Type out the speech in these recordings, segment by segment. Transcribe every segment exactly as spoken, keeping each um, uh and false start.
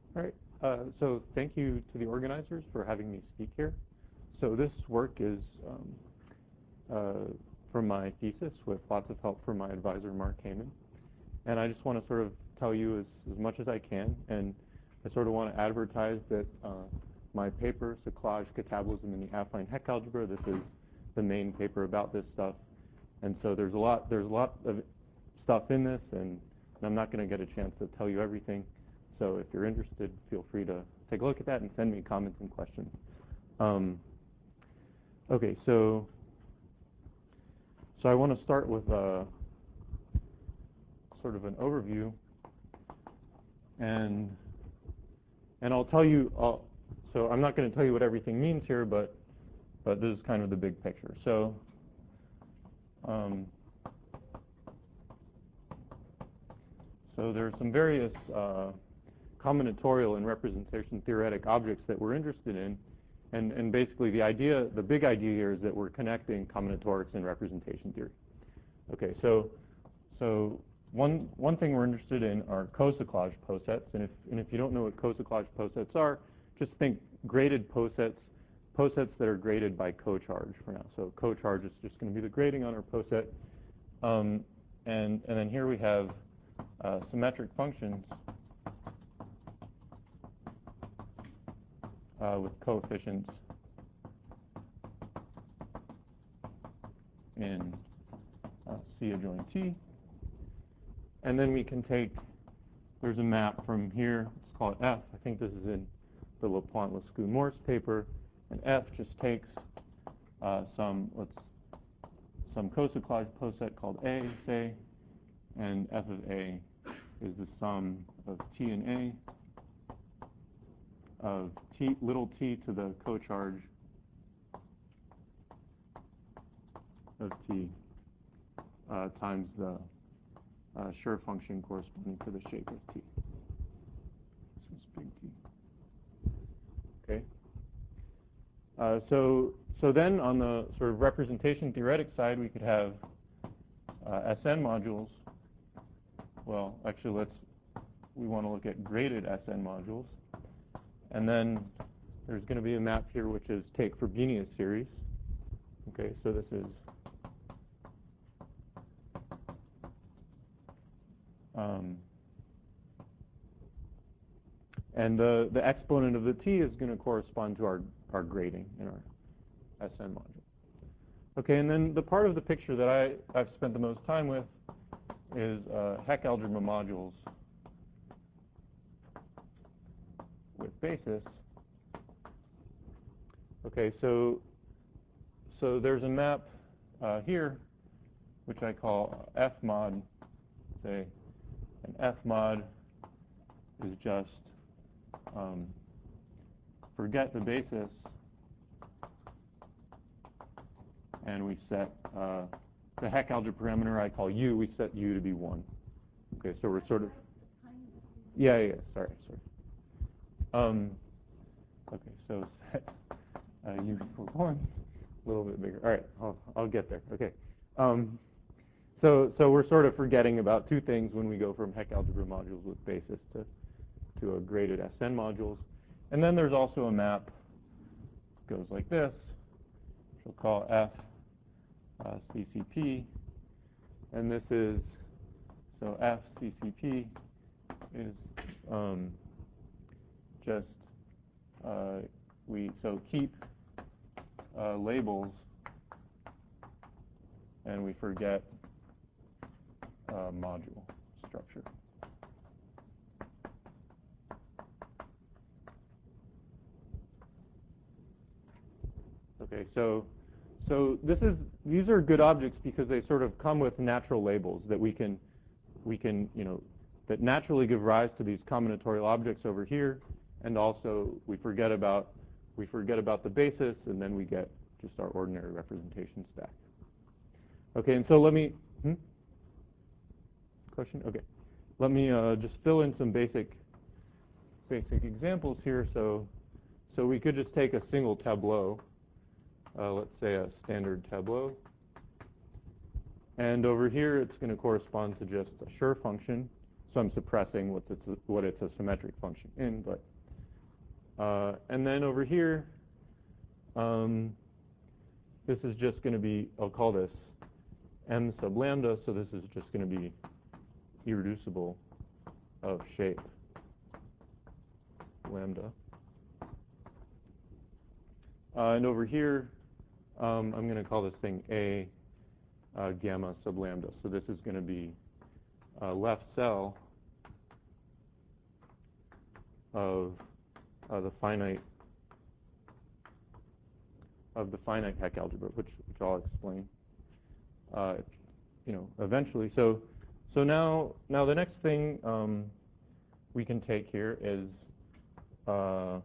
All right. Uh, so thank you to the organizers for having me speak here. So this work is um, uh, from my thesis with lots of help from my advisor, Mark Heyman. And I just want to sort of tell you as, as much as I can. And I sort of want to advertise that uh, my paper, Cyclage, Catabolism in the Affine Heck Algebra, this is the main paper about this stuff. And so there's a lot, there's a lot of stuff in this, and I'm not going to get a chance to tell you everything. So if you're interested, feel free to take a look at that and send me comments and questions. Um, okay, so so I want to start with a, sort of an overview, and and I'll tell you. I'll, so I'm not going to tell you what everything means here, but but this is kind of the big picture. So. Um, so there are some various uh, combinatorial and representation theoretic objects that we're interested in. And, and basically the idea, the big idea here is that we're connecting combinatorics and representation theory. Okay, so so one one thing we're interested in are cocyclage posets. And if and if you don't know what cocyclage posets are, just think graded posets, posets that are graded by cocharge for now. So cocharge is just going to be the grading on our poset. Um, and and then here we have uh, symmetric functions Uh, with coefficients in uh, C adjoint T. And then we can take, there's a map from here, let's call it F. I think this is in the Lapointe-Lescaut-Morse paper. And F just takes uh, some, let's, some cocyclage poset called A, say, and F of A is the sum of T and A of t, little t to the cocharge of t uh, times the uh, Schur function corresponding to the shape of t. This is big T. Okay. Uh, so so then on the sort of representation theoretic side, we could have uh, S N modules. Well, actually, let's we want to look at graded S N modules. And then there's going to be a map here which is take Frobenius series. Okay, so this is um, and the the exponent of the t is going to correspond to our our grading in our S N module. Okay, and then the part of the picture that I I've spent the most time with is uh, Heck algebra modules with basis. Okay, so so there's a map uh, here, which I call F mod, say, and F mod is just um, forget the basis, and we set uh, the Heck algebra parameter I call U. We set U to be one. Okay, so we're sort of yeah yeah sorry sorry. Um, okay, so set uh, U for one, a little bit bigger. All right, I'll, I'll get there. Okay. Um, so so we're sort of forgetting about two things when we go from Heck algebra modules with basis to to a graded S N modules. And then there's also a map that goes like this, which we'll call F uh, C C P. And this is, so F C C P is um, just, uh, we, so keep uh, labels and we forget uh, module structure. Okay, so so this is these are good objects because they sort of come with natural labels that we can we can you know that naturally give rise to these combinatorial objects over here, and also we forget about we forget about the basis, and then we get just our ordinary representation stack. Okay, and so let me hmm? question. Okay, let me uh, just fill in some basic basic examples here. So so we could just take a single tableau. Uh, let's say a standard tableau. And over here, it's going to correspond to just a Schur function. so I'm suppressing what it's a, what it's a symmetric function in. But uh, and then over here, um, this is just going to be, I'll call this m sub lambda. So this is just going to be irreducible of shape lambda. Uh, and over here, um, I'm going to call this thing A uh, gamma sub lambda. So this is going to be uh, left cell of uh, the finite of the finite Heck algebra, which which I'll explain, uh, you know, eventually. So so now now the next thing um, we can take here is uh,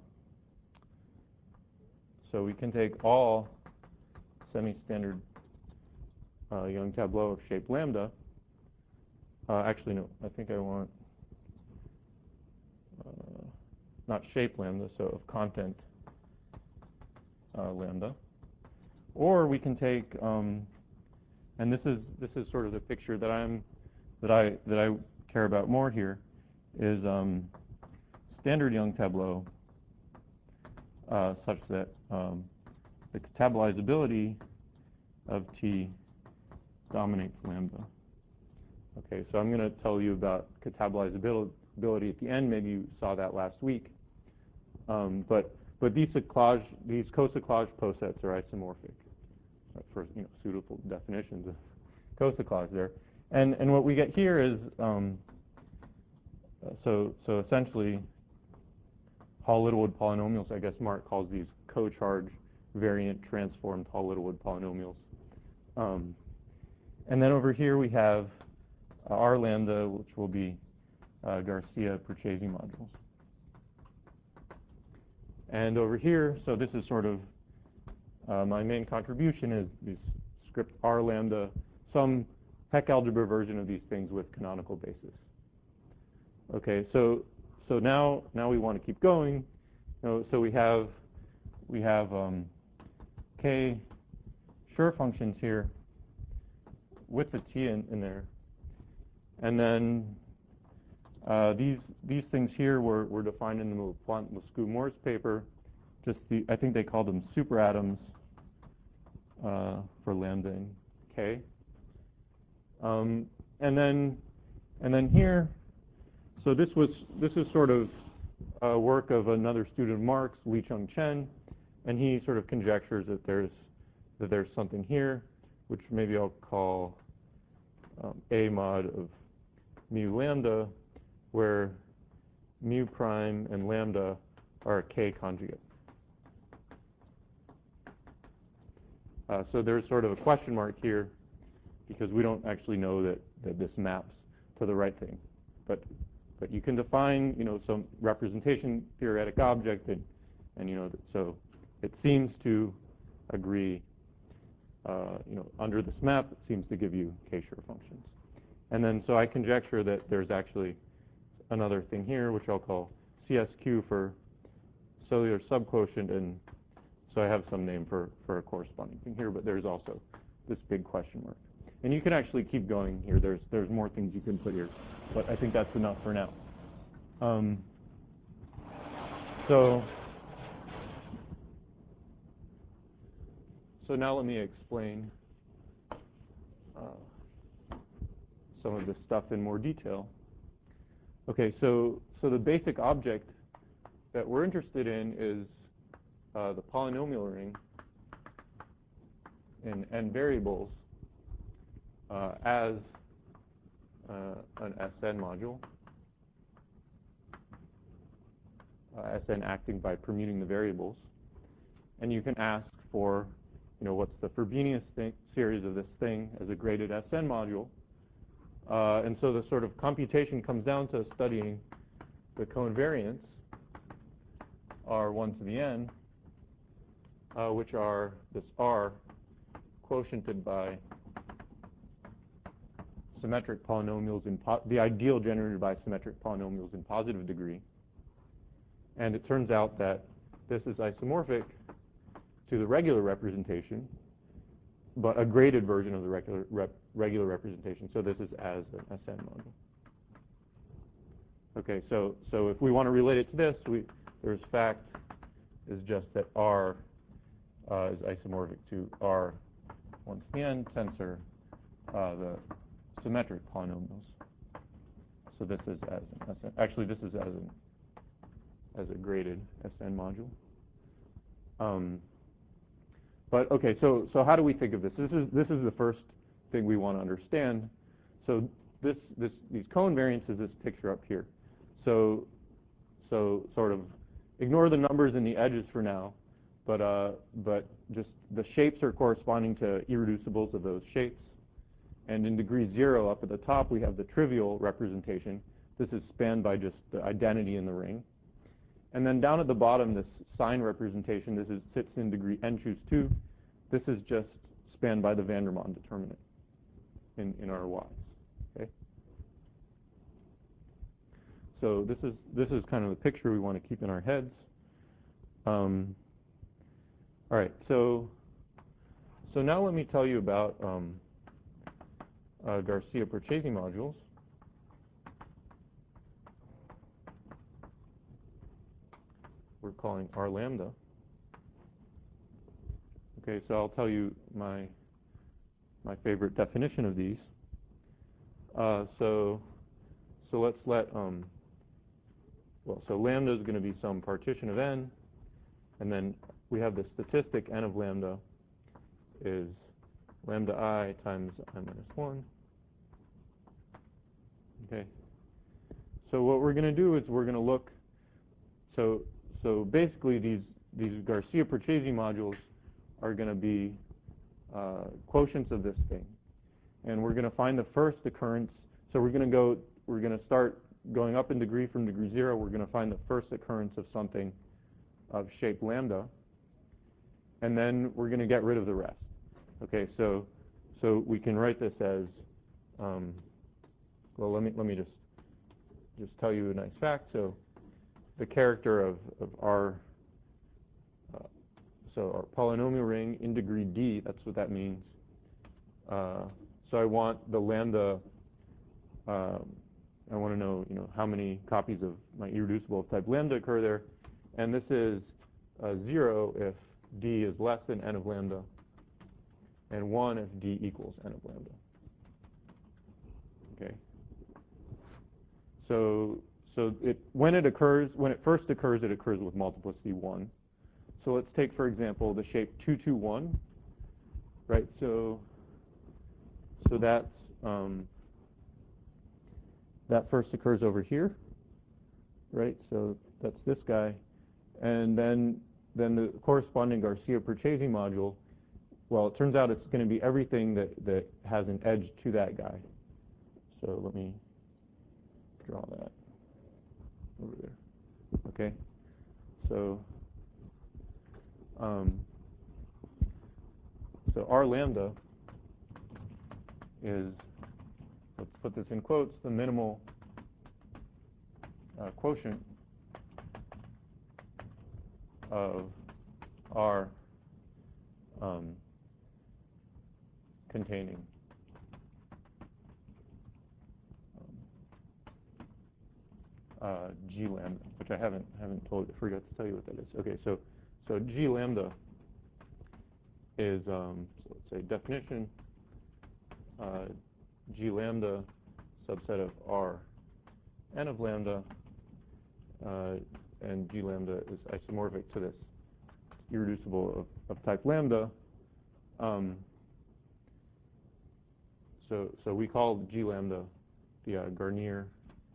so we can take all semi-standard uh, Young tableau of shape lambda. Uh, actually, no, I think I want uh, not shape lambda, so of content uh, lambda. Or we can take, um, and this is this is sort of the picture that I'm that I that I care about more here, is um, standard Young tableau uh, such that um, the catabolizability of T dominates lambda. Okay, so I'm going to tell you about catabolizability at the end. Maybe you saw that last week. Um, but but these cyclage, these cocyclage posets are isomorphic for you know suitable definitions of cocyclage there. And and what we get here is um, so so essentially Hall-Littlewood polynomials. I guess Mark calls these co-charge variant transformed Hall-Littlewood polynomials. Um, and then over here we have uh, R lambda, which will be uh, Garcia-Perchesi modules. And over here, so this is sort of uh, my main contribution is, is script R lambda, some Heck algebra version of these things with canonical basis. Okay, so so now now we want to keep going. You know, so we have we have um, K Schur functions here with the T in, in there, and then uh, these these things here were, were defined in the Lescaut-Morse paper. Just the I think they called them superatoms uh, for lambda and K. Um, and then and then here, so this was this is sort of uh, work of another student of Mark's, Li-Chung Chen, and he sort of conjectures that there's that there's something here, which maybe I'll call um, A mod of mu lambda, where mu prime and lambda are a K conjugate. Uh, so there's sort of a question mark here because we don't actually know that, that this maps to the right thing. But but you can define, you know, some representation theoretic object, and, and you know, so it seems to agree, uh, you know, under this map, it seems to give you K-Schur functions. And then so I conjecture that there's actually another thing here, which I'll call C S Q for cellular subquotient, and so I have some name for, for a corresponding thing here, but there's also this big question mark. And you can actually keep going here. There's there's more things you can put here, but I think that's enough for now. Um, so so now let me explain uh, some of this stuff in more detail. Okay, so so the basic object that we're interested in is uh, the polynomial ring in n variables uh, as uh, an S N module, uh, S N acting by permuting the variables, and you can ask for, you know, what's the Frobenius thing, series of this thing as a graded S N module, uh, and so the sort of computation comes down to studying the covariants R one to the n, uh, which are this R quotiented by symmetric polynomials in po the ideal generated by symmetric polynomials in positive degree. And it turns out that this is isomorphic to the regular representation, but a graded version of the regular rep regular representation. So this is as an S N module. Okay, so so if we want to relate it to this, we there's fact is just that R uh, is isomorphic to R once to the n tensor uh, the symmetric polynomials. So this is as an S N. Actually, this is as an as a graded S N module. Um, but okay, so so how do we think of this? This is this is the first thing we want to understand. So this this these covariance is this picture up here. So so sort of ignore the numbers and the edges for now, but uh, but just the shapes are corresponding to irreducibles of those shapes. And in degree zero, up at the top, we have the trivial representation. This is spanned by just the identity in the ring. And then down at the bottom, this sign representation, this is sits in degree n choose two. This is just spanned by the Vandermonde determinant in, in our Y's. Okay. So this is this is kind of the picture we want to keep in our heads. Um, all right. So so now let me tell you about um, uh, Garcia-Procesi modules. We're calling R lambda. Okay, so I'll tell you my my favorite definition of these. Uh, so so let's let um, well, so lambda is going to be some partition of n, and then we have the statistic n of lambda is lambda I times I minus one. Okay. So what we're going to do is we're going to look. So so basically these these Garcia-Procesi modules are going to be uh, quotients of this thing, and we're going to find the first occurrence. So we're going to go. We're going to start going up in degree from degree zero. We're going to find the first occurrence of something of shape lambda, and then we're going to get rid of the rest. Okay. So so we can write this as um, well. Let me let me just just tell you a nice fact. So the character of of our uh, so our polynomial ring in degree d. That's what that means. Uh, so I want the lambda. Um, I want to know, you know, how many copies of my irreducible of type lambda occur there, and this is uh, zero if d is less than n of lambda, and one if d equals n of lambda. Okay. So so it when it occurs when it first occurs, it occurs with multiplicity one. So let's take, for example, the shape two two one. Right. So so that's um, that first occurs over here, right? So that's this guy, and then then the corresponding Garcia-Procesi module. Well, it turns out it's going to be everything that that has an edge to that guy. So let me draw that over there. Okay. So um, so R lambda is, let's put this in quotes, the minimal uh, quotient of R um, containing um, uh, G lambda, which I haven't haven't told forgot to tell you what that is. Okay, so so G lambda is um, so let's say definition uh, G lambda subset of R n of lambda, uh, and G lambda is isomorphic to this irreducible of, of type lambda. Um, so so we call G lambda the uh, Garnier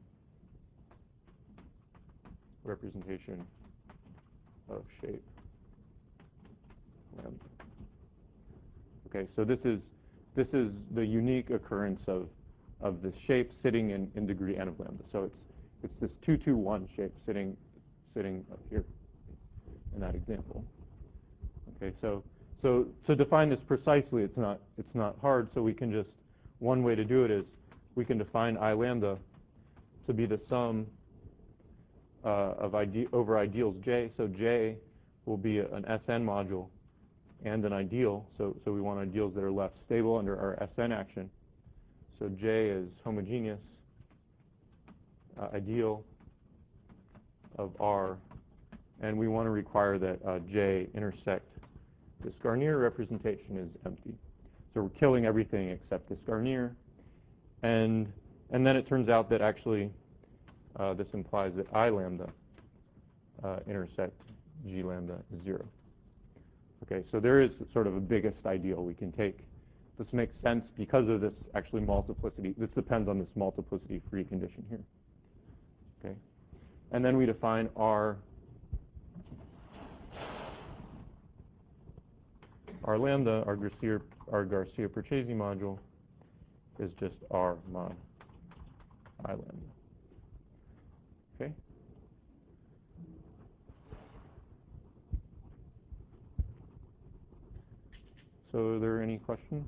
representation of shape lambda. Okay, so this is this is the unique occurrence of of the shape sitting in, in degree n of lambda. So it's it's this two two one shape sitting sitting up here in that example. Okay, so so to define this precisely, it's not it's not hard. So we can just one way to do it is we can define I lambda to be the sum uh, of ide over ideals J. So J will be an S N module and an ideal. So so we want ideals that are left stable under our S N action. So J is homogeneous uh, ideal of R, and we want to require that uh, J intersect this Garnier representation is empty. So we're killing everything except this Garnier. And, and then it turns out that actually uh, this implies that I lambda uh, intersect G lambda is zero. Okay, so there is sort of a biggest ideal we can take. This makes sense because of this actually multiplicity. This depends on this multiplicity free condition here. Okay, and then we define R R lambda, our Garcia, our Garcia-Perchesi module, is just R mod I lambda. Okay. So are there any questions?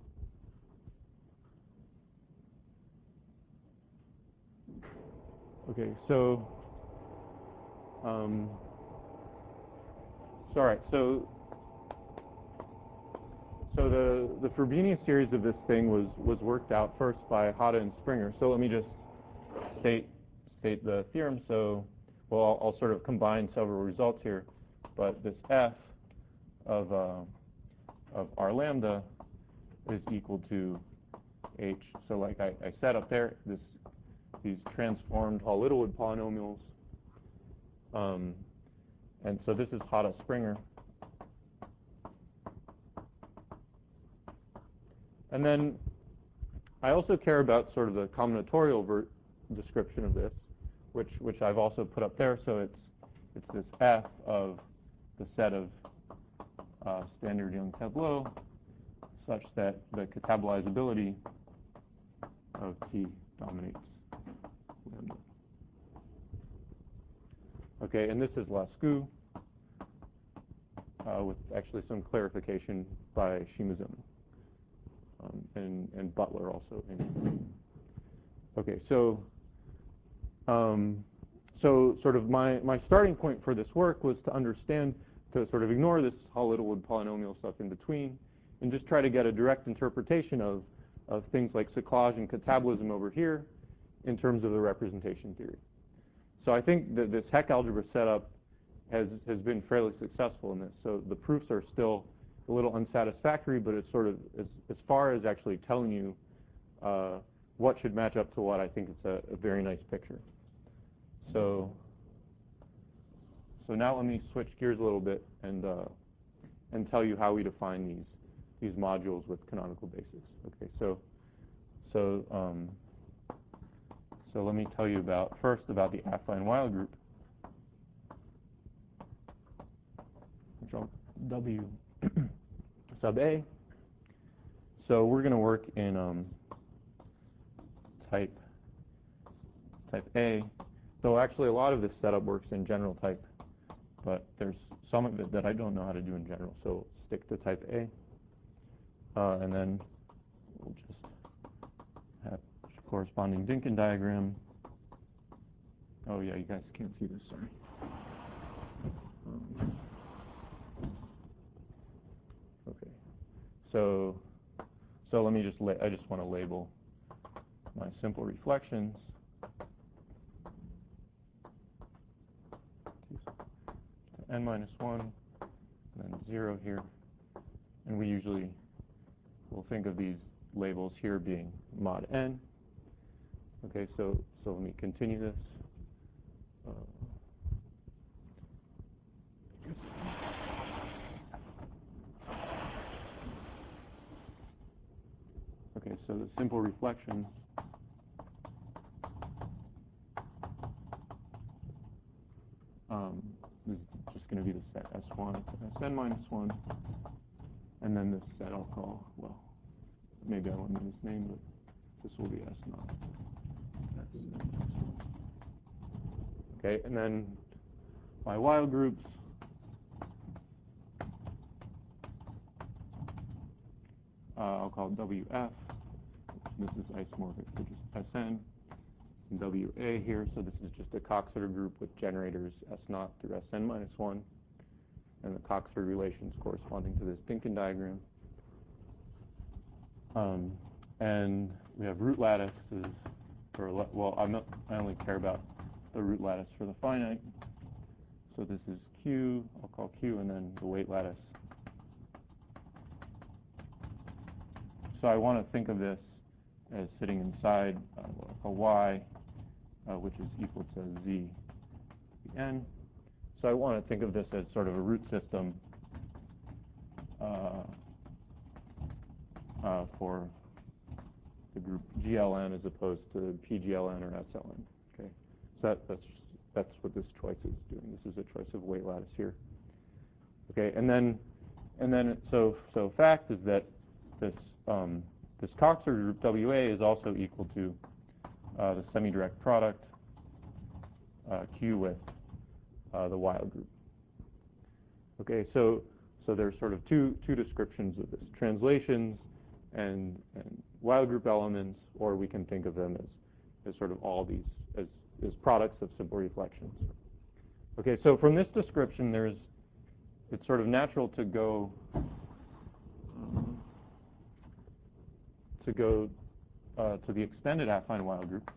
Okay, so um, so all right, so so the the Frobenius series of this thing was was worked out first by Hata and Springer. So let me just state state the theorem. So well, I'll, I'll sort of combine several results here, but this F of uh, of R lambda is equal to H. So like I, I said up there, this these transformed Hall-Littlewood polynomials. Um, and so this is Hata-Springer. And then I also care about sort of the combinatorial ver description of this, which which I've also put up there. So it's it's this F of the set of uh, standard Young tableau such that the catabolizability of T dominates lambda. Okay, and this is Lascaux uh, with actually some clarification by Shimazumi um, and, and Butler also. In. Okay, so um, so sort of my, my starting point for this work was to understand, to sort of ignore this Hall-Littlewood polynomial stuff in between and just try to get a direct interpretation of, of things like cyclage and catabolism over here in terms of the representation theory. So I think that this Heck algebra setup has, has been fairly successful in this. So the proofs are still a little unsatisfactory, but it's sort of, as, as far as actually telling you uh, what should match up to what, I think it's a, a very nice picture. So, so now let me switch gears a little bit and, uh, and tell you how we define these, these modules with canonical basis. Okay, so, so, um, So let me tell you about, first about the affine-Weil group, which I'll W sub A. So we're going to work in um, type, type A, though actually a lot of this setup works in general type, but there's some of it that I don't know how to do in general, so stick to type A. Uh, and then we'll just have corresponding Dynkin diagram. Oh yeah, you guys can't see this, sorry. Um, okay, so so let me just la I just want to label my simple reflections. N minus one, and then zero here, and we usually will think of these labels here being mod n. Okay, so so let me continue this. Uh, okay, so the simple reflection um, is just going to be the set S one to Sn minus one, and then this set I'll call, well, maybe I won't name this name, but this will be S naught. Okay, and then my Weil groups, uh, I'll call W F. This is isomorphic to just Sn. And W A here, so this is just a Coxeter group with generators S naught through Sn minus one, and the Coxeter relations corresponding to this Dynkin diagram. Um, and we have root lattices, or well, I'm not, I only care about the root lattice for the finite. so this is Q, I'll call Q, and then the weight lattice. So I want to think of this as sitting inside uh, a Y, uh, which is equal to Z N. So I want to think of this as sort of a root system uh, uh, for the group G L N as opposed to P G L N or S L N. Okay, so that, that's that's what this choice is doing. This is a choice of weight lattice here. Okay, and then and then so so fact is that this um, this Coxeter group W A is also equal to uh, the semi-direct product uh, Q with uh, the Weil group. Okay, so so there's sort of two two descriptions of this: translations and and Weil group elements, or we can think of them as as sort of all these as as products of simple reflections. Okay, so from this description, there's it's sort of natural to go um, to go uh, to the extended affine Weil group.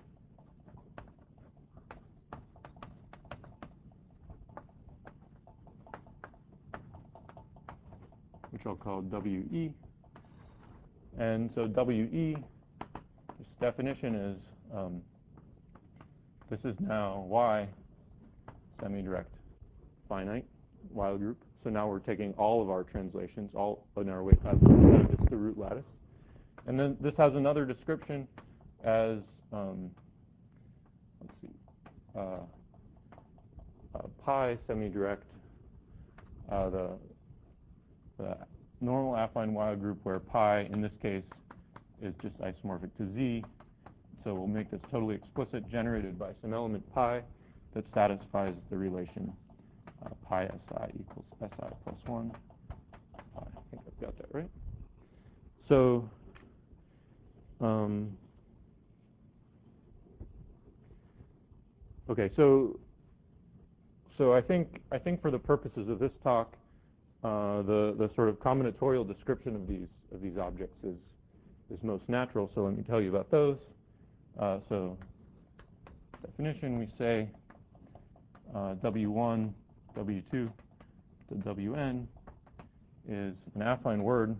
Which I'll call W E. And so W E, this definition is, um, this is now Y semi-direct finite Weil group. So now we're taking all of our translations, all in our weight lattice, it's the root lattice. And then this has another description as, um, let's see, uh, uh, pi semi-direct, uh, the the normal affine Weil group where pi, in this case, is just isomorphic to Z. So we'll make this totally explicit, generated by some element pi that satisfies the relation uh, pi Si equals Si plus one. Pi. I think I've got that right. So, um, okay, so so I think I think for the purposes of this talk, Uh, the the sort of combinatorial description of these of these objects is is most natural. So let me tell you about those. Uh, so definition, we say uh, W one, W two to W N is an affine word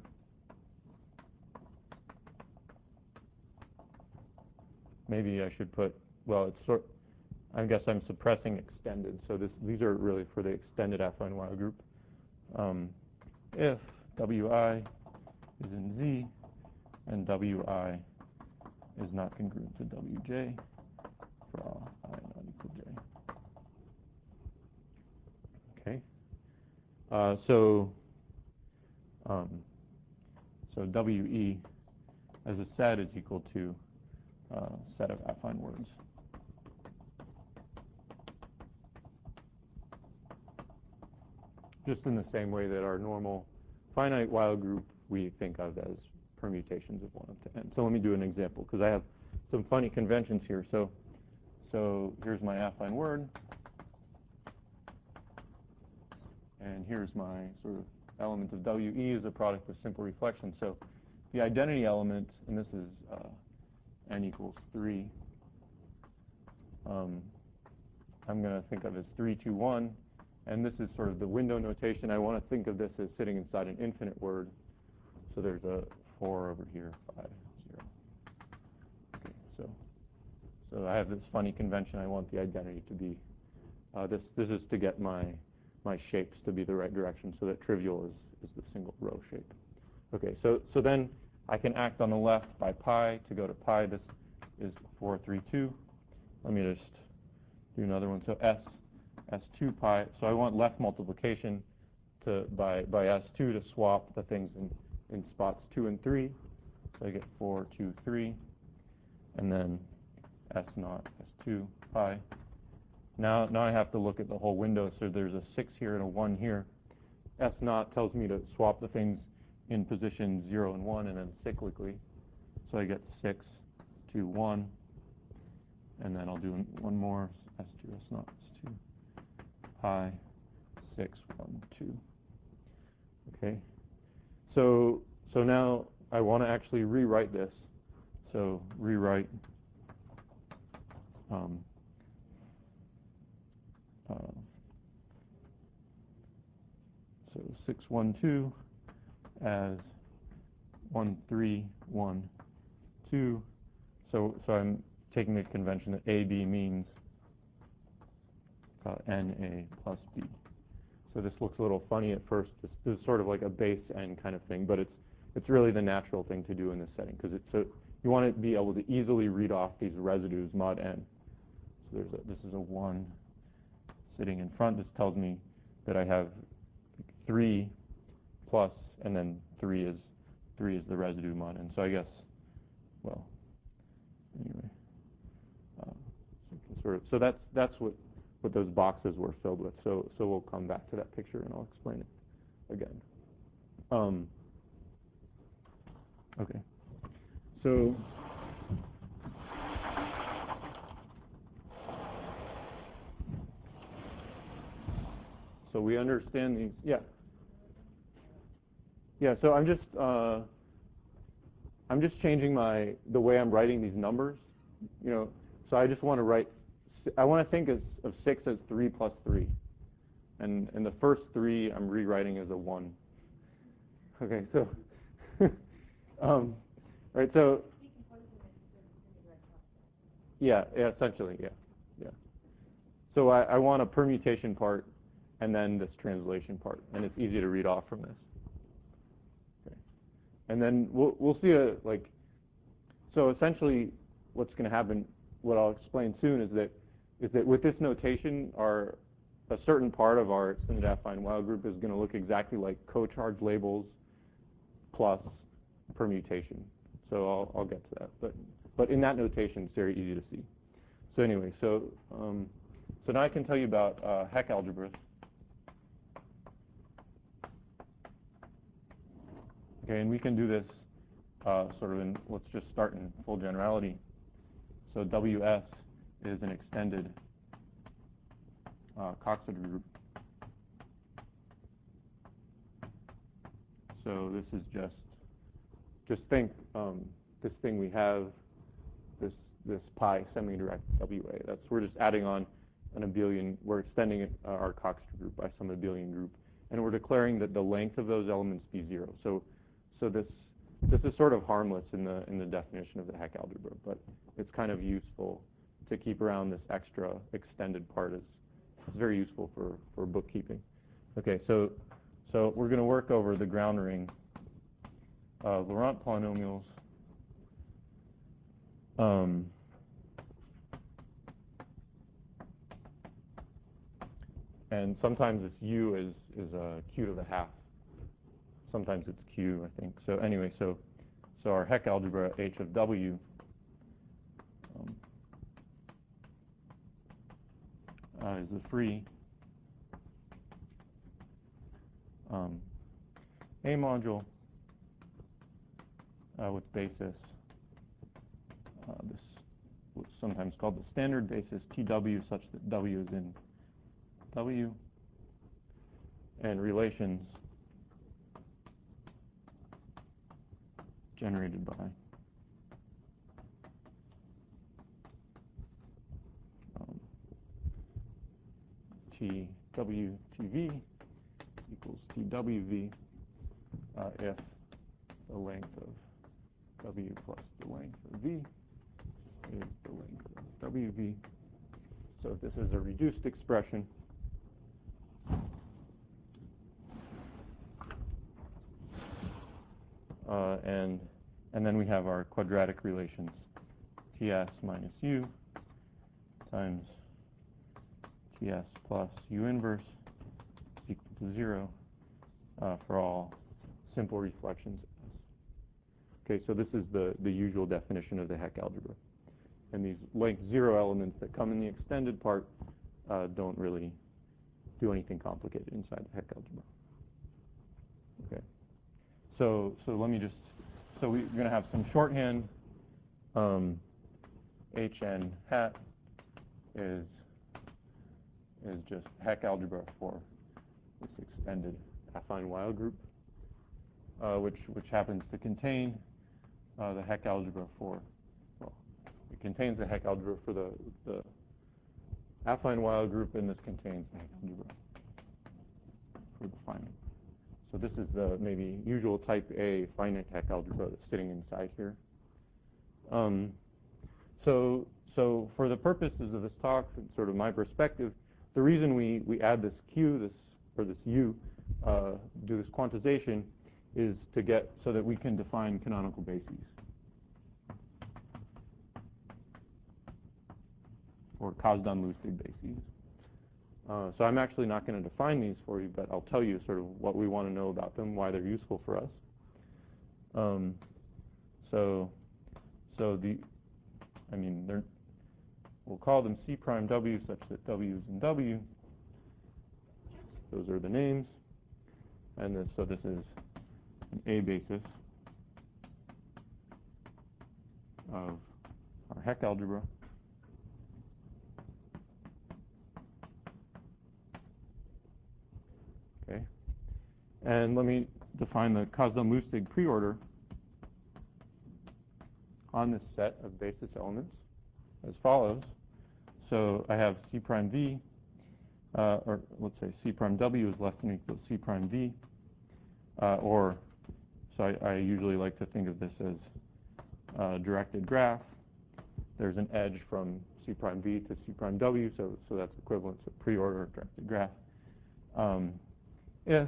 maybe I should put, well, it's sort. I guess I'm suppressing extended. So this these are really for the extended affine Weil group. Um, if Wi is in Z and Wi is not congruent to Wj for all I not equal j. Okay. Uh, so um, so We as a set is equal to a uh, set of affine words. Just in the same way that our normal finite Weil group we think of as permutations of one up to n. So let me do an example, because I have some funny conventions here. So, so here's my affine word, and here's my sort of element of W E as a product of simple reflection. So the identity element, and this is uh, n equals three, um, I'm going to think of as three, two, one. And this is sort of the window notation. I want to think of this as sitting inside an infinite word. So there's a four over here, five, zero. Okay, so so I have this funny convention. I want the identity to be uh, this. This is to get my my shapes to be the right direction, so that trivial is is the single row shape. Okay, so so then I can act on the left by pi to go to pi. This is four, three, two. Let me just do another one. So S. S two pi, so I want left multiplication to by by S two to swap the things in, in spots two and three. So I get four, two, three, and then S naught, S two pi. Now now I have to look at the whole window, so there's a six here and a one here. S naught tells me to swap the things in position zero and one, and then cyclically. So I get six, two, one, and then I'll do one more, S two, S naught, S two. Pi, six, one, two. Okay. So so now I want to actually rewrite this. So rewrite um, uh, six one two as one three one two. So so I'm taking the convention that A B means uh, N A plus B. So this looks a little funny at first. This, this is sort of like a base N kind of thing, but it's it's really the natural thing to do in this setting because it's so you want to be able to easily read off these residues mod N. So there's a, this is a one sitting in front. This tells me that I have three plus, and then three is three is the residue mod N. So I guess, well, anyway, uh, so, sort of. So that's that's what what those boxes were filled with. So so we'll come back to that picture and I'll explain it again. Um, okay. So so we understand these. Yeah. Yeah. So I'm just uh, I'm just changing my the way I'm writing these numbers. You know. So I just want to write. I want to think of, of six as three plus three, and and the first three I'm rewriting as a one. Okay. So. um, right. So. Yeah, yeah, essentially, yeah, yeah. So I, I want a permutation part and then this translation part, and it's easy to read off from this. Okay. And then we'll we'll see a like. So essentially, what's going to happen, what I'll explain soon, is that is that with this notation, our a certain part of our extended affine Weil group is going to look exactly like co-charge labels plus permutation. So I'll I'll get to that, but. But in that notation, it's very easy to see. So anyway, so um, so now I can tell you about uh, Heck algebras. Okay, and we can do this uh, sort of in, let's just start in full generality. So W S is an extended uh, Coxeter group. So this is just, just think um, this thing we have, this this pi semi-direct W A. That's we're just adding on an abelian. We're extending it, uh, our Coxeter group by some abelian group, and we're declaring that the length of those elements be zero. So so this this is sort of harmless in the in the definition of the Heck algebra, but it's kind of useful to keep around this extra extended part. Is it's very useful for for bookkeeping. Okay, so so we're going to work over the ground ring of Laurent polynomials. Um, and sometimes it's u is is a q to the half. Sometimes it's q, I think. So anyway, so so our Heck algebra H of W um, uh, is a free um, A module uh, with basis. Uh, this what's sometimes called the standard basis T W, such that W is in W, and relations generated by um, T W T V equals T W V uh, if the length of W plus the length of V is the length of W V. So if this is a reduced expression, uh, and and then we have our quadratic relations, T S minus U times T S plus U inverse is equal to zero uh, for all simple reflections. Okay, so this is the, the usual definition of the Heck algebra. And these length zero elements that come in the extended part uh, don't really do anything complicated inside the Heck algebra. Okay, so so let me just, so we're going to have some shorthand. Um, Hn hat is is just Heck algebra for this extended affine Weil group, uh, which which happens to contain uh, the Heck algebra for, well, it contains the Heck algebra for the the affine Weil group, and this contains the Heck algebra for the final so this is the maybe usual type A finite Hecke algebra that's sitting inside here. Um, so, so for the purposes of this talk, and sort of my perspective, the reason we, we add this Q, this or this U, uh, do this quantization, is to get so that we can define canonical bases, or Kasdan-Lustig bases. Uh, so I'm actually not going to define these for you, but I'll tell you sort of what we want to know about them, why they're useful for us. Um, so, so the, I mean, they're, we'll call them C prime W such that W is in W. Those are the names. And this, so this is an A basis of our Hecke algebra. Okay. And let me define the Kasdan-Lustig preorder on this set of basis elements as follows. So I have C prime V, uh, or let's say C prime W is less than or equal to C prime V, uh, or so I, I usually like to think of this as a directed graph. There's an edge from C prime V to C prime W, so so that's equivalent to preorder directed graph. Um, if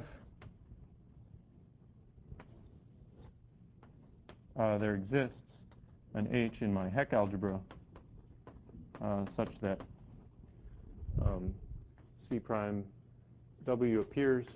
uh, there exists an H in my Hecke algebra uh, such that um, C prime W appears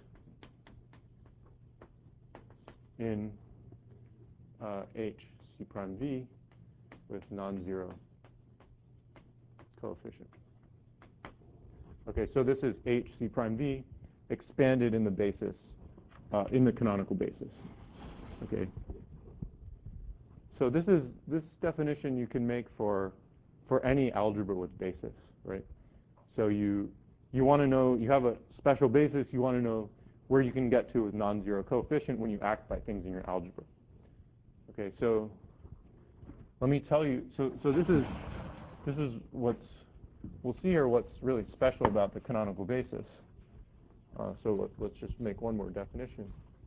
in uh, H C prime V with non-zero coefficient. Okay, so this is H C prime V expanded in the basis, uh, in the canonical basis. Okay. So this is this definition you can make for for any algebra with basis, right? So you you want to know, you have a special basis, you want to know where you can get to with non-zero coefficient when you act by things in your algebra. Okay, so let me tell you, so so this is this is what's we'll see here what's really special about the canonical basis. Uh, so let, let's just make one more definition.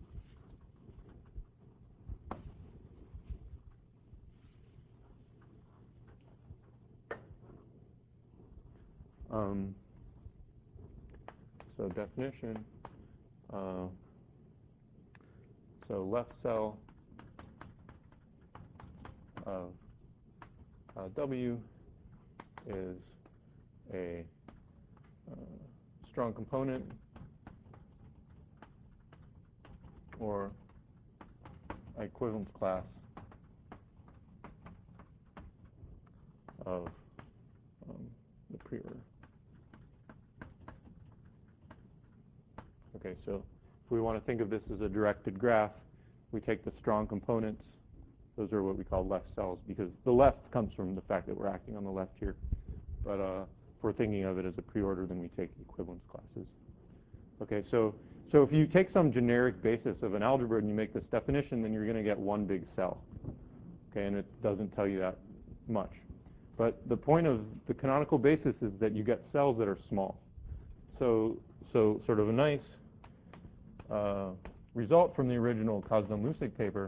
Um, so definition, uh, so left cell of uh, W is a uh, strong component or equivalence class of um, the preorder. Okay, so if we want to think of this as a directed graph, we take the strong components. Those are what we call left cells, because the left comes from the fact that we're acting on the left here. But uh, if we're thinking of it as a preorder, then we take equivalence classes. Okay, so so if you take some generic basis of an algebra and you make this definition, then you're going to get one big cell. Okay, and it doesn't tell you that much. But the point of the canonical basis is that you get cells that are small. So so sort of a nice uh, result from the original Kasdan-Lustig paper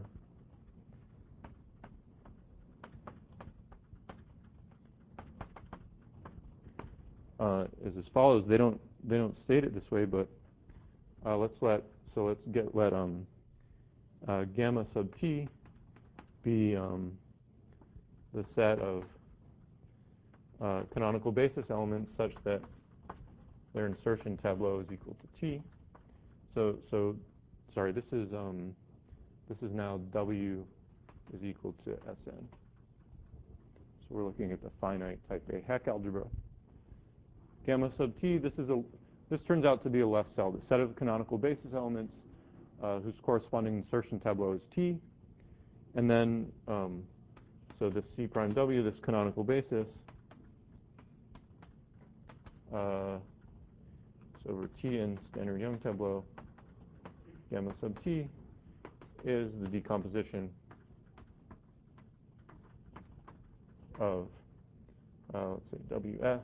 uh, is as follows. They don't they don't state it this way, but uh, let's let so let's get let um, uh, gamma sub t be um, the set of uh, canonical basis elements such that their insertion tableau is equal to t. So so sorry, this is um, this is now W is equal to S N. So we're looking at the finite type A Hecke algebra. Gamma sub t, this is a this turns out to be a left cell, the set of canonical basis elements uh, whose corresponding insertion tableau is t. And then um, so this C prime W, this canonical basis, uh, so over T in standard Young tableau, gamma sub T is the decomposition of, uh, let's say, W F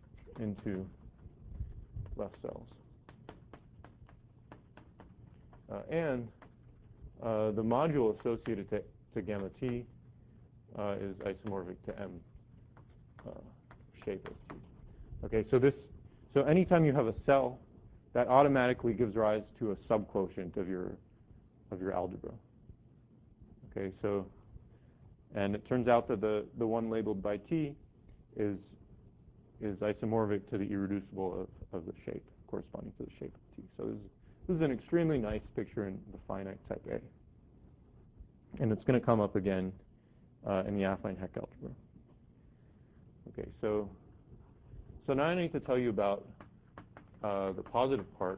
into left cells. uh, and uh, the module associated to, to gamma t uh, is isomorphic to M uh, shape of T. Okay, so this, so anytime you have a cell, that automatically gives rise to a subquotient of your of your algebra. Okay, so, and it turns out that the the one labeled by T is is isomorphic to the irreducible of, of the shape corresponding to the shape of T. So this is, this is an extremely nice picture in the finite type A. And it's going to come up again uh, in the affine Heck algebra. Okay, so so now I need to tell you about uh, the positive part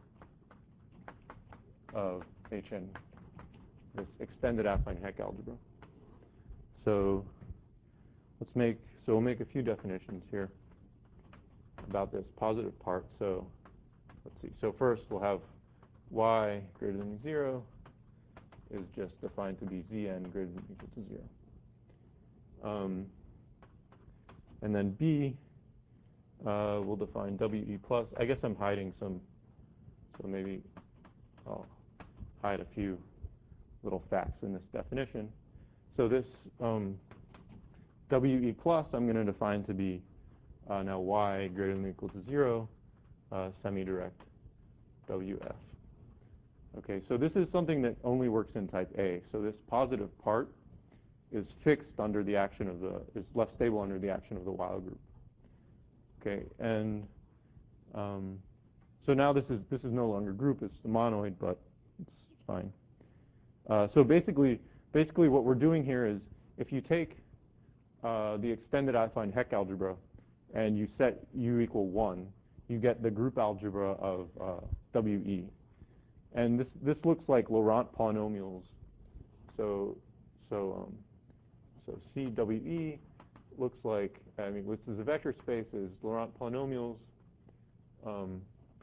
of H N, this extended affine Heck algebra. So let's make, so we'll make a few definitions here about this positive part. So let's see. So first we'll have y greater than zero is just defined to be Zn greater than or equal to zero. Um, and then B, uh, we'll define We plus. I guess I'm hiding some, so maybe I'll hide a few little facts in this definition. So this um, We plus I'm going to define to be uh, now y greater than or equal to zero, uh, semi-direct W F. Okay, so this is something that only works in type A. So this positive part is fixed under the action of the, is less stable under the action of the Weil group. Okay, and um, so now this is this is no longer group, it's the monoid, but it's fine. Uh, so basically, basically what we're doing here is if you take uh, the extended affine Heck algebra and you set U equal one, you get the group algebra of uh, W E. And this this looks like Laurent polynomials. So so um, so C W E looks like, I mean, this is a vector space, is Laurent polynomials. Um,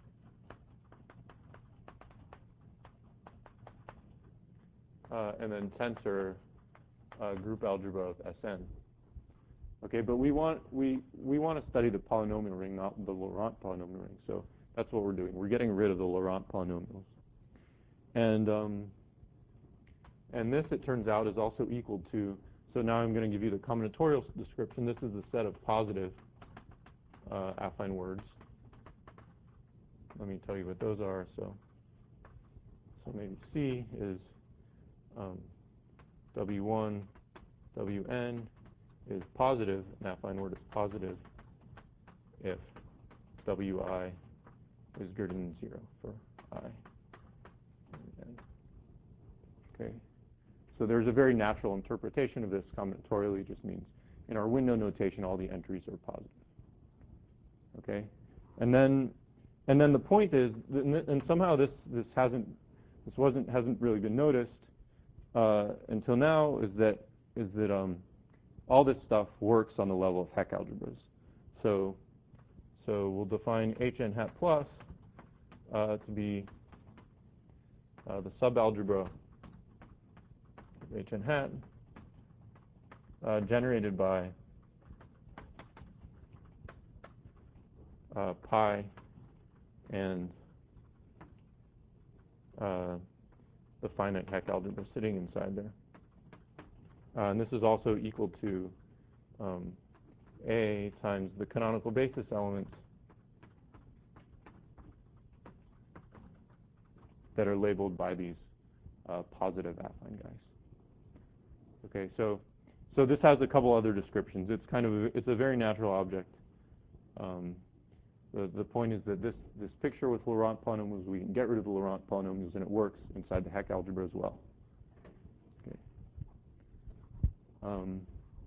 uh, and then tensor uh, group algebra of S N. Okay, but we want we we want to study the polynomial ring, not the Laurent polynomial ring. So that's what we're doing. We're getting rid of the Laurent polynomials. And um, and this, it turns out, is also equal to, so now I'm going to give you the combinatorial description. This is the set of positive uh, affine words. Let me tell you what those are. So, so maybe C is um, W one, W N is positive, an affine word is positive if Wi is greater than zero for I and N. Okay. So there's a very natural interpretation of this combinatorially. It just means in our window notation, all the entries are positive. Okay, and then and then the point is, and somehow this this hasn't this wasn't hasn't really been noticed uh, until now, is that is that um, all this stuff works on the level of Heck algebras. So so we'll define H n hat plus uh, to be uh, the subalgebra H n hat uh, generated by uh, pi and uh, the finite Heck algebra sitting inside there. Uh, and this is also equal to um, A times the canonical basis elements that are labeled by these uh, positive affine guys. Okay, so so this has a couple other descriptions. It's kind of a, it's a very natural object. Um, the the point is that this this picture with Laurent polynomials, we can get rid of the Laurent polynomials, and it works inside the Heck algebra as well. Okay. Um,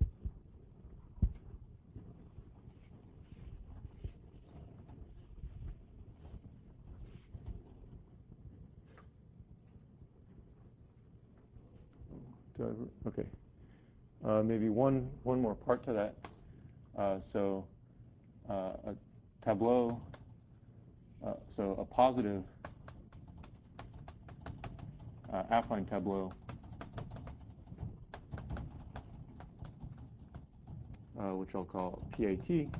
do I, okay. Uh, maybe one one more part to that. Uh, so uh, a tableau. Uh, so a positive uh, affine tableau uh, which I'll call P A T,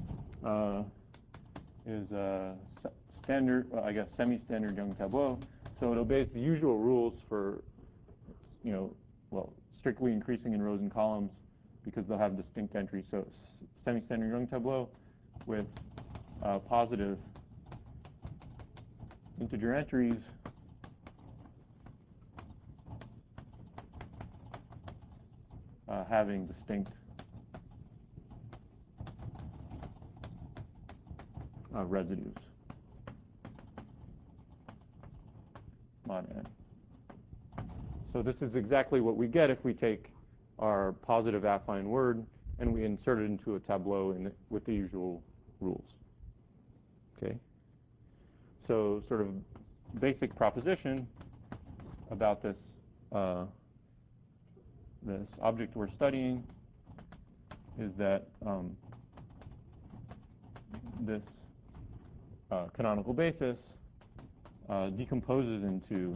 uh, is a standard, well, I guess, semi-standard Young tableau So it obeys the usual rules for, you know, well, strictly increasing in rows and columns because they'll have distinct entries. So semi-standard Young tableau with uh, positive integer entries uh, having distinct uh, residues. Mod n. So this is exactly what we get if we take our positive affine word and we insert it into a tableau in the, with the usual rules. Okay. So sort of basic proposition about this uh, this object we're studying is that um, this uh, canonical basis uh, decomposes into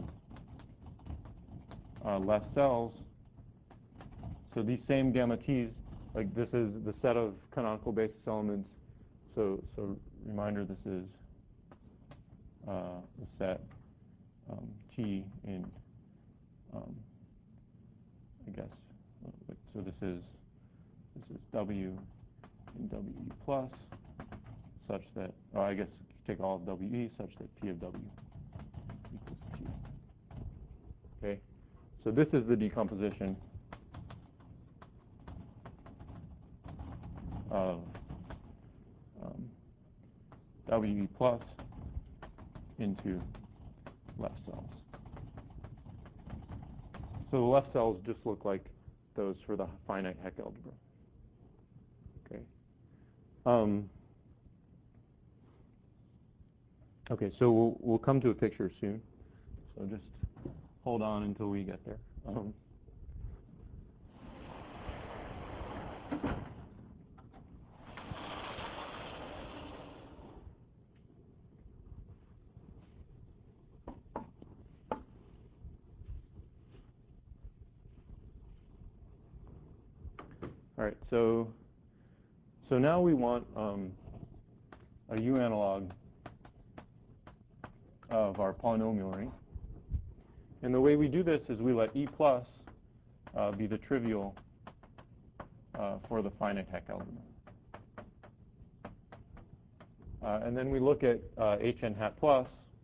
uh, less cells. So these same gamma t's, like this is the set of canonical basis elements. So, so reminder, this is uh, the set um, T in, um, I guess. So this is this is W in W E plus, such that, oh, I guess take all of W E such that P of W equals T. Okay. So this is the decomposition of um, W E plus into left cells. So the left cells just look like those for the finite Heck algebra. Okay. Um, okay, so we'll, we'll come to a picture soon. So just hold on until we get there. Um, All right, so so now we want um, a U analog of our polynomial ring. And the way we do this is we let E plus uh, be the trivial uh, for the finite Heck algebra. Uh, and then we look at uh, Hn hat plus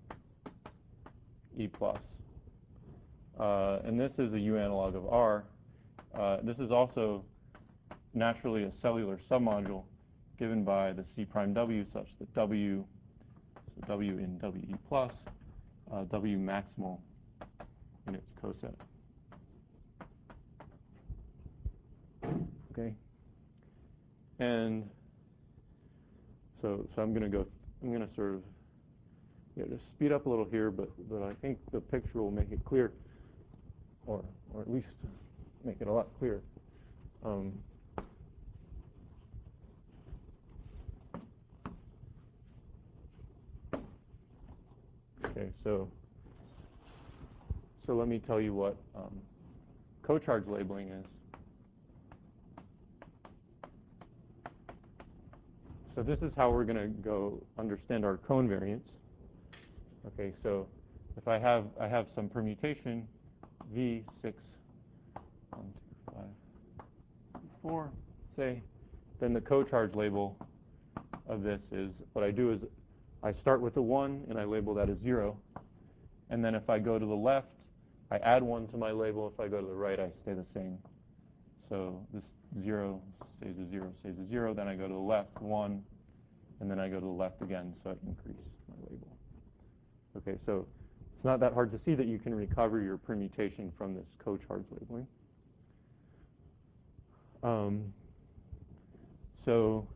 E plus. Uh, and this is a U analog of R. Uh, this is also naturally a cellular submodule given by the C prime W such that W, so W in W E plus, uh, W maximal in its coset. Okay. And so, so I'm going to go, I'm going to sort of, yeah, just speed up a little here, but, but I think the picture will make it clear, or, or at least make it a lot clearer. Um, okay, so, so let me tell you what um, cocharge labeling is. So this is how we're going to go understand our cone variants. Okay, so if I have I have some permutation V six, one, two, five, four, say, then the cocharge label of this is what I do is I start with a one and I label that as zero, and then if I go to the left, I add one to my label. If I go to the right, I stay the same. So this zero stays a zero, stays a zero. Then I go to the left, one, and then I go to the left again, so I increase my label. Okay, so it's not that hard to see that you can recover your permutation from this cocharge labeling. Um, so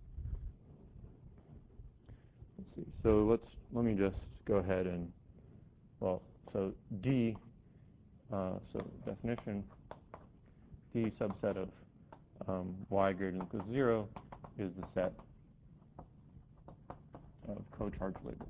let's see. So let's let me just go ahead and well, so D. Uh, so definition D subset of um, y greater than or equal to zero is the set of cocharge labels.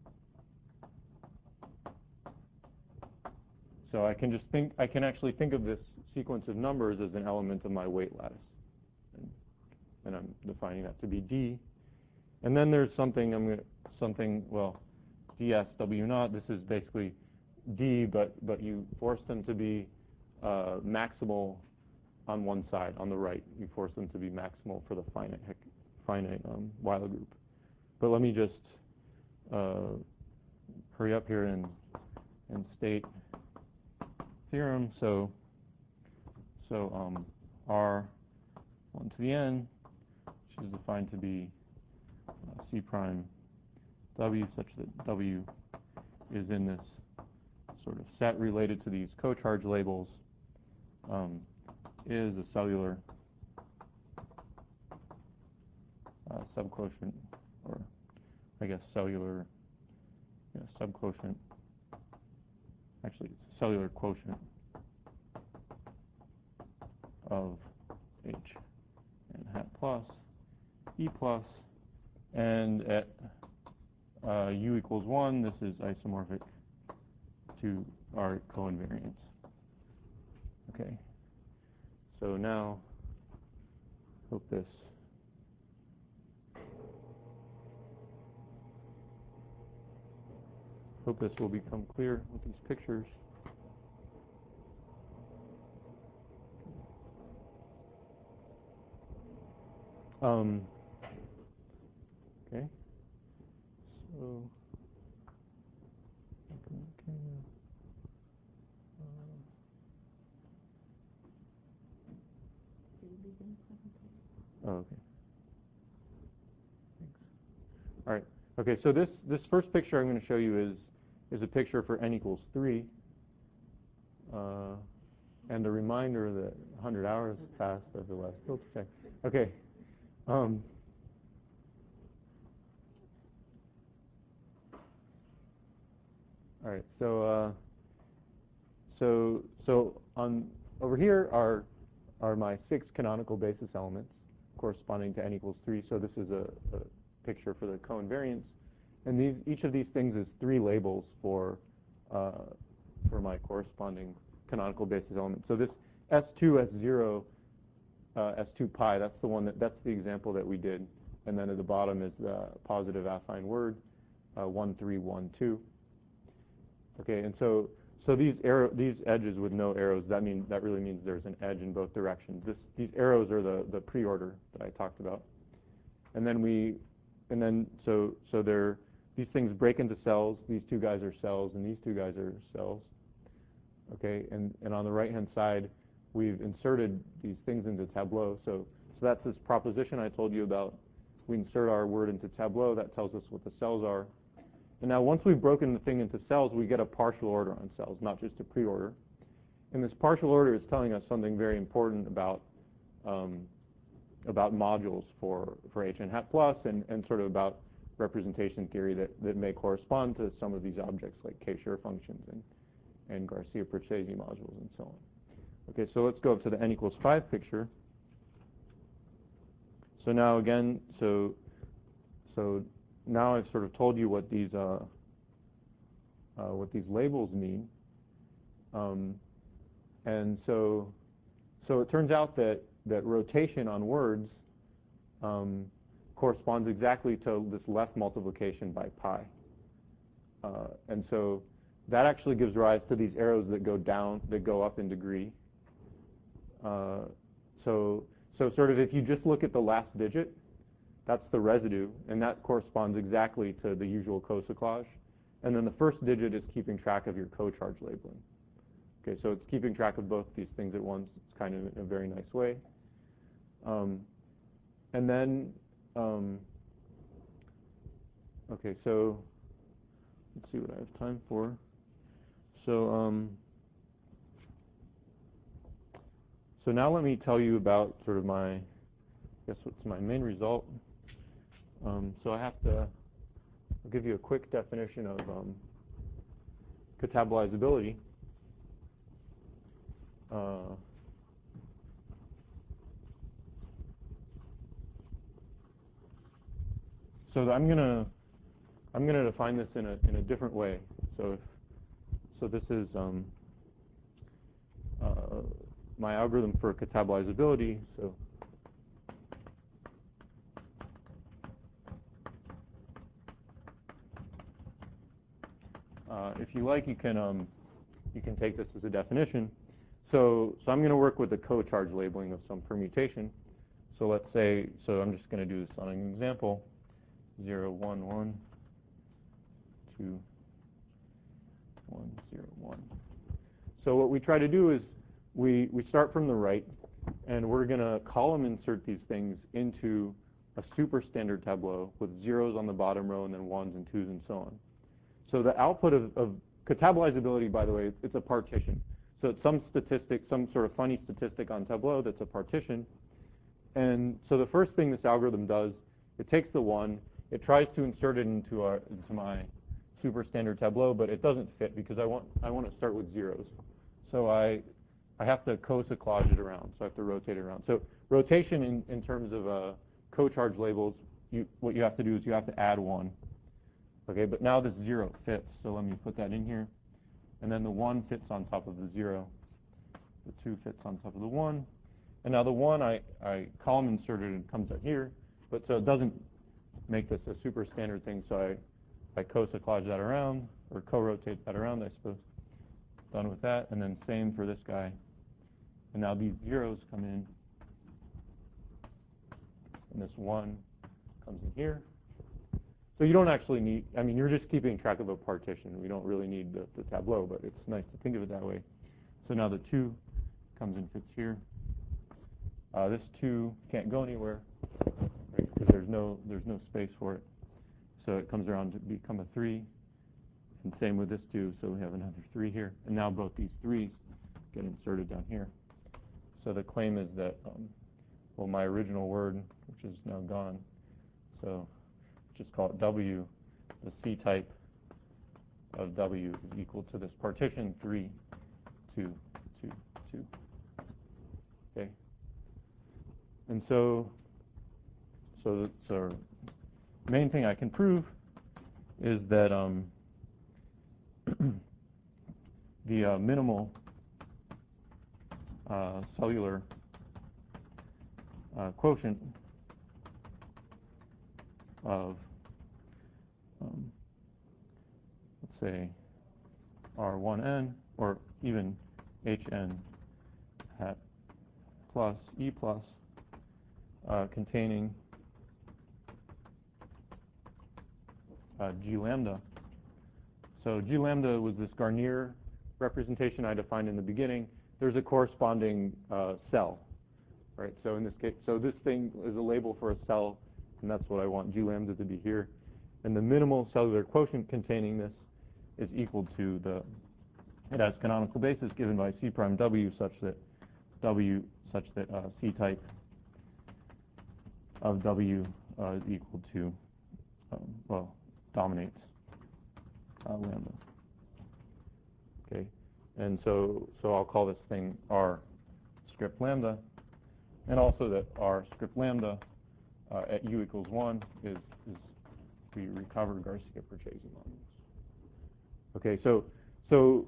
So I can just think, I can actually think of this sequence of numbers as an element of my weight lattice. And, and I'm defining that to be D. And then there's something, I'm going to, something, well, ds W naught, this is basically D, but, but you force them to be uh, maximal on one side, on the right. You force them to be maximal for the finite, finite um, Weyl group. But let me just uh, hurry up here and, and state theorem. So, so um, R one to the n, which is defined to be uh, C prime W, such that W is in this sort of set related to these co-charge labels, um, is a cellular uh, subquotient, or I guess cellular you know, subquotient. Actually, it's a cellular quotient of H and hat plus E plus, and at uh, U equals one, this is isomorphic to our coinvariance. Okay. So now, hope this hope this will become clear with these pictures. Um, okay. So. Okay. Oh, okay. Thanks. All right. Okay, so this, this first picture I'm going to show you is, is a picture for n equals three. Uh, and a reminder that one hundred hours passed of the last filter check. Okay. Um, all right. So, uh, so, so on over here are are my six canonical basis elements corresponding to n equals three. So this is a, a picture for the coinvariance, and these each of these things is three labels for uh, for my corresponding canonical basis element. So this S two, S zero, uh, S two pi, that's the one that that's the example that we did, and then at the bottom is the positive affine word uh, one three one two. Okay, and so so these arrow these edges with no arrows, that mean that really means there's an edge in both directions. This these arrows are the the preorder that I talked about, and then we and then so so they're these things break into cells. These two guys are cells, and these two guys are cells. Okay, and and on the right hand side, we've inserted these things into Tableau. So so that's this proposition I told you about. We insert our word into Tableau. That tells us what the cells are. And now once we've broken the thing into cells, we get a partial order on cells, not just a preorder. And this partial order is telling us something very important about um, about modules for, for H n hat plus and, and sort of about representation theory that, that may correspond to some of these objects like K-Share functions and, and Garcia-Procesi modules and so on. Okay, so let's go up to the n equals five picture. So now again, so so now I've sort of told you what these uh, uh, what these labels mean, um, and so so it turns out that that rotation on words um, corresponds exactly to this left multiplication by pi, uh, and so that actually gives rise to these arrows that go down, that go up in degree. Uh, so so sort of if you just look at the last digit, that's the residue, and that corresponds exactly to the usual co-cyclage. And then the first digit is keeping track of your co-charge labeling. Okay, so it's keeping track of both these things at once. It's kind of in a very nice way. Um, and then, um, okay, so let's see what I have time for. So, um, so now let me tell you about sort of my, I guess what's my main result. Um, so I have to I'll give you a quick definition of um, catabolizability. Uh, so I'm gonna I'm gonna define this in a in a different way. So if, so this is um, uh, my algorithm for catabolizability. So uh, if you like, you can um, you can take this as a definition. So so I'm going to work with the co-charge labeling of some permutation. So let's say, so I'm just going to do this on an example, zero, one, one, two, one, zero, one. So what we try to do is we, we start from the right, and we're going to column insert these things into a super standard tableau with zeros on the bottom row and then ones and twos and so on. So the output of, of catabolizability, by the way, it's a partition. So it's some statistic, some sort of funny statistic on Tableau that's a partition. And so the first thing this algorithm does, it takes the one, it tries to insert it into, our, into my super standard Tableau, but it doesn't fit because I want, I want to start with zeros. So I, I have to co-cyclage it around, so I have to rotate it around. So rotation in, in terms of uh, co-charge labels, you, what you have to do is you have to add one. Okay, but now this zero fits, so let me put that in here. And then the one fits on top of the zero. The two fits on top of the one. And now the one, I, I column inserted and comes out here, but so it doesn't make this a super standard thing, so I, I co-cyclage that around, or co-rotate that around, I suppose. Done with that, and then same for this guy. And now these zeros come in, and this one comes in here. So you don't actually need, I mean, you're just keeping track of a partition. We don't really need the, the Tableau, but it's nice to think of it that way. So now the two comes and fits here. Uh, this two can't go anywhere, right, because there's no, there's no space for it. So it comes around to become a three. And same with this two, so we have another three here. And now both these threes get inserted down here. So the claim is that, um, well, my original word, which is now gone, so just call it W, the C type of W is equal to this partition three, two, two, two. Okay. And so, so the main thing I can prove is that um, the uh, minimal uh, cellular uh, quotient of, um, let's say, R one N, or even H N hat plus E plus, uh, containing uh, G lambda. So G lambda was this Garnier representation I defined in the beginning. There's a corresponding uh, cell, right? So in this case, so this thing is a label for a cell, and that's what I want G lambda to be here. And the minimal cellular quotient containing this is equal to the, it has canonical basis given by C prime W such that W, such that uh, C type of W uh, is equal to, um, well, dominates uh, lambda. Okay, and so so I'll call this thing R script lambda, and also that R script lambda uh, at U equals one is, is we recover Garcia-Perchesi modulus. Okay, so so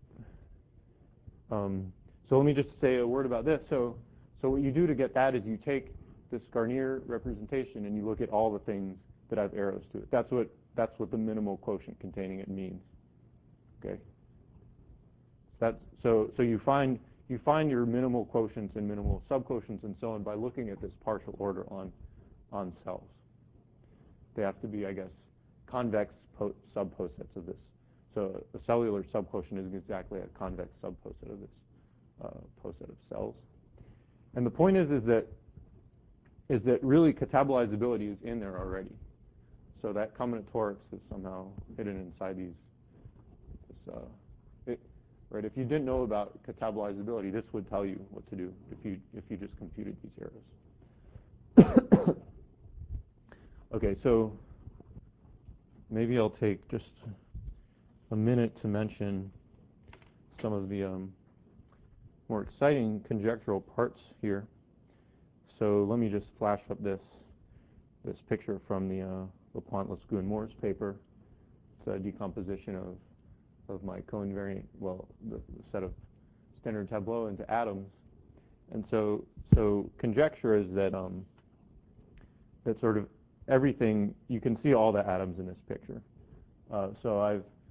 um, so let me just say a word about this. So so what you do to get that is you take this Garnier representation and you look at all the things that have arrows to it. That's what that's what the minimal quotient containing it means. Okay. That's so so you find you find your minimal quotients and minimal subquotients and so on by looking at this partial order on on cells. They have to be, I guess, convex subposets of this. So a cellular subquotient is exactly a convex subposet of this uh, poset of cells. And the point is, is that is that really catabolizability is in there already. So that combinatorics is somehow hidden inside these. This, uh, it, right? If you didn't know about catabolizability, this would tell you what to do if you if you just computed these arrows. Okay, so maybe I'll take just a minute to mention some of the um, more exciting conjectural parts here. So let me just flash up this this picture from the uh, LaPlante, Lescaut, and Morris paper. It's a decomposition of of my covariant, well, the, the set of standard Tableau into atoms. And so so conjecture is that um, that sort of everything, you can see all the atoms in this picture. Uh, so I've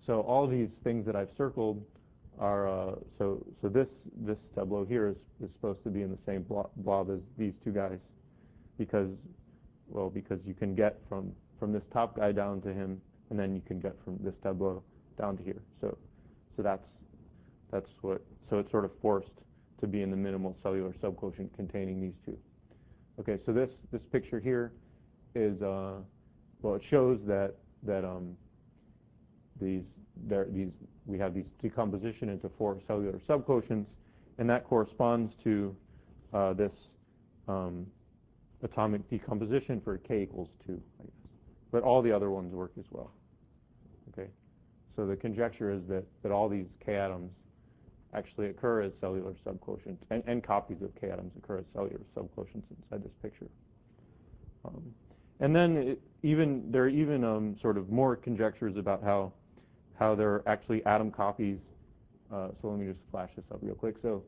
so all these things that I've circled are, uh, so so this this tableau here is, is supposed to be in the same blob, blob as these two guys, because, well, because you can get from, from this top guy down to him, and then you can get from this tableau down to here. So so that's that's what, so it's sort of forced to be in the minimal cellular subquotient containing these two. Okay, so this this picture here is, uh, well, it shows that that um, these there these we have these decomposition into four cellular subquotients, and that corresponds to uh, this um, atomic decomposition for K equals two, I guess. But all the other ones work as well. Okay, so the conjecture is that that all these K atoms actually occur as cellular subquotients, and, and copies of K atoms occur as cellular subquotients inside this picture. Um, and then it, even there are even um, sort of more conjectures about how how there are actually atom copies. Uh, so let me just flash this up real quick. So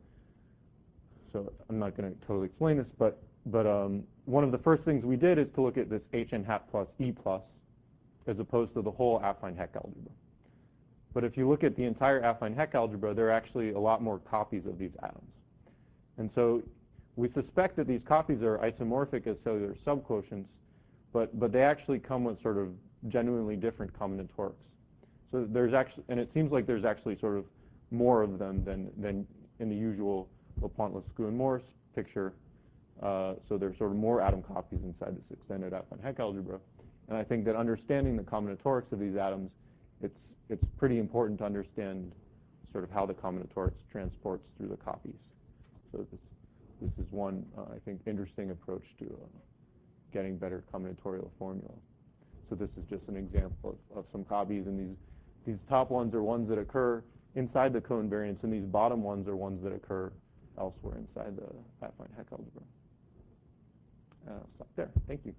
so I'm not going to totally explain this, but but um, one of the first things we did is to look at this H n hat plus E plus as opposed to the whole affine Heck algebra. But if you look at the entire affine Heck algebra, there are actually a lot more copies of these atoms. And so we suspect that these copies are isomorphic as cellular subquotients, but, but they actually come with sort of genuinely different combinatorics. So there's actually, and it seems like there's actually sort of more of them than, than in the usual LaPlante-Lescaut and Morse picture. Uh, so there's sort of more atom copies inside this extended affine Heck algebra. And I think that understanding the combinatorics of these atoms, it's it's pretty important to understand sort of how the combinatorics transports through the copies. So this this is one, uh, I think, interesting approach to uh, getting better combinatorial formula. So this is just an example of, of some copies, and these these top ones are ones that occur inside the co-invariants, and these bottom ones are ones that occur elsewhere inside the affine Heck algebra. Uh, I'll stop there. Thank you.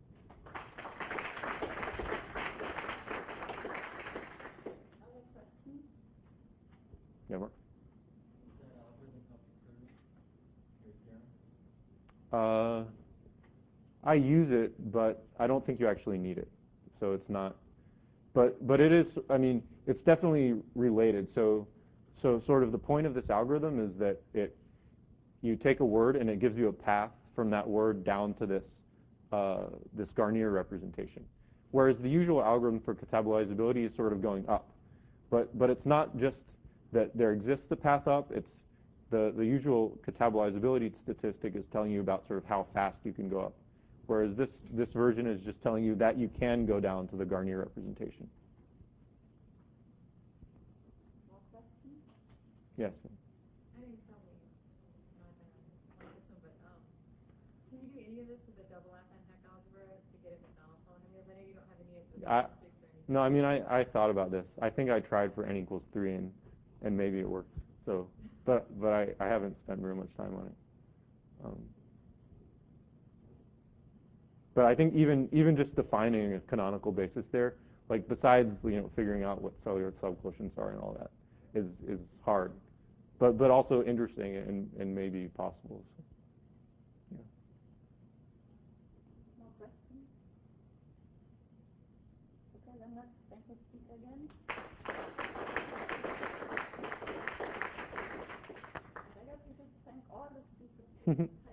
Yeah, Mark? Uh, I use it, but I don't think you actually need it. So it's not, but but it is, I mean, it's definitely related. So so sort of the point of this algorithm is that it, you take a word and it gives you a path from that word down to this uh, this Garnier representation. Whereas the usual algorithm for catabolizability is sort of going up. But but it's not just that there exists a path up. It's the, the usual catabolizability statistic is telling you about sort of how fast you can go up. Whereas this, this version is just telling you that you can go down to the Garnier representation. More questions? Yes. I know you probably not going to like this one, but um, can you do any of this with the double affine Heck algebra to get it without polynomials? I know you don't have any of the I, statistics or anything. no, I mean, I, I thought about this. I think I tried for n equals three, and, and maybe it worked. So, but but I, I haven't spent very much time on it. Um, But I think even even just defining a canonical basis there, like besides you know figuring out what cellular subquotients are and all that, is is hard, but but also interesting and and maybe possible. So, yeah. More questions? Okay, then let's thank the speaker again. I guess we should thank all the speakers.